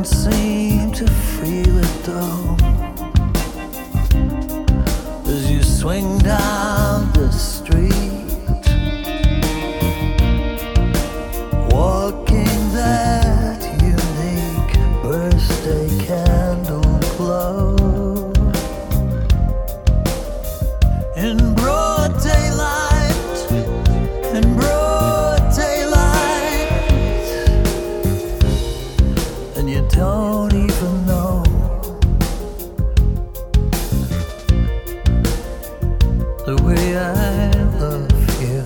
don't seem to feel it though. As you swing down the street, walking that unique birthday candle glow. In broad daylight, in broad daylight, and you don't even know. The way I love you.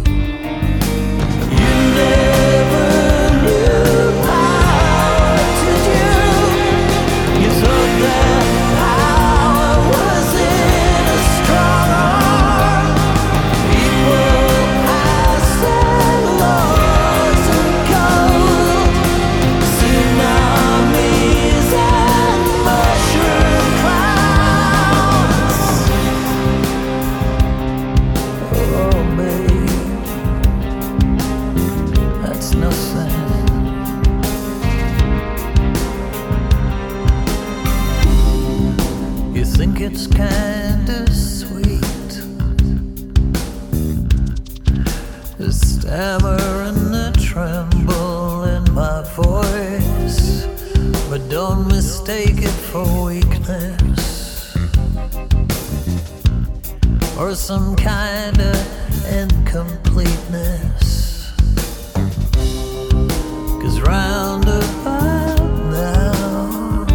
You never knew how to do. You thought that power was in a strong arm. People passed and laws of gold, tsunamis and mushroom clouds. Oh, babe, that's nothing. You think it's kinda sweet, the stammer and the tremble in my voice, but don't mistake it for weakness or some kind of incompleteness. 'Cause round about now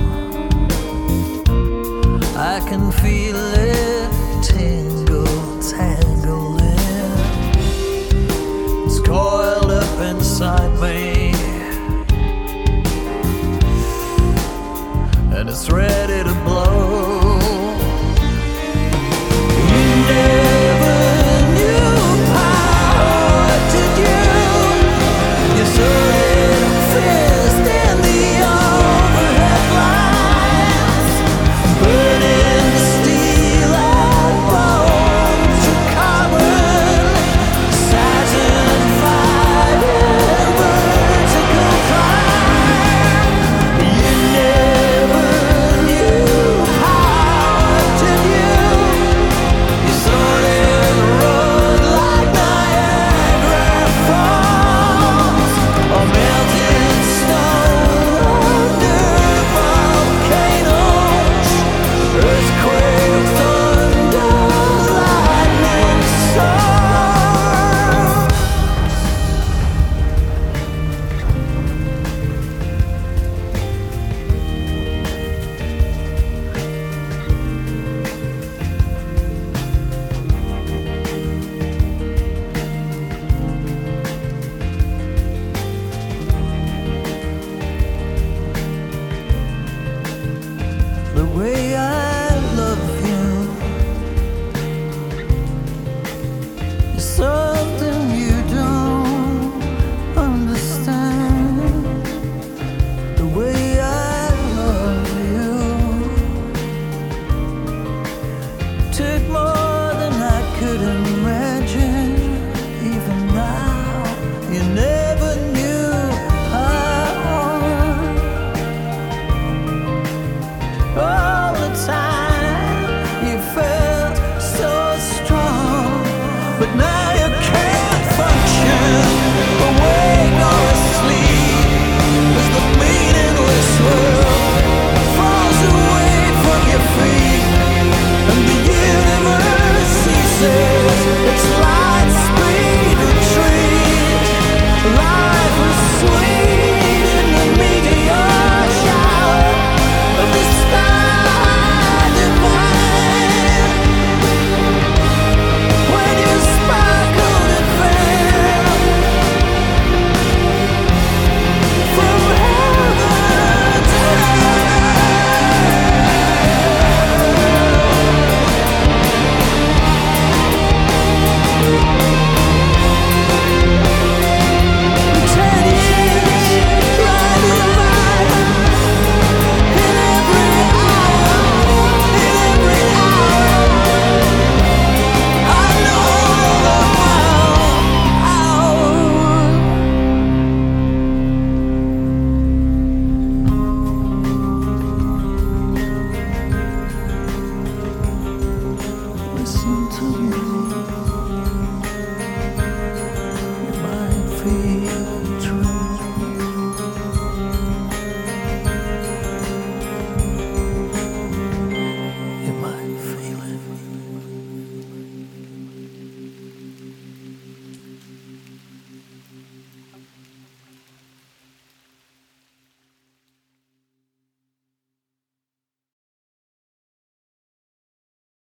I can feel it tingle, tangling. It's coiled up inside me, and it's ready to blow. You never knew power, did you? You saw it fist in the overhead lines, burning the steel and bones of carbon, Saturn fire, vertical climb. You never knew how, did you? You saw it roar like Niagara Falls, or melted snow under volcanoes, earthquake, thunder, lightning, storm. The way I